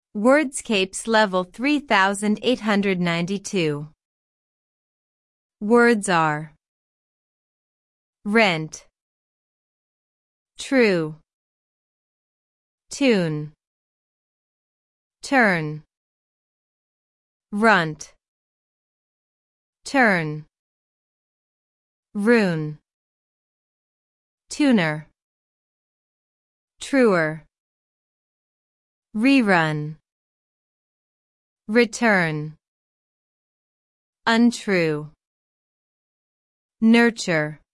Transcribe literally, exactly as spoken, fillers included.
Wordscapes level three thousand eight hundred ninety-two. Words are rent, true, tune, turn, runt, turn, rune, tuner, truer, rerun, return, untrue, nurture,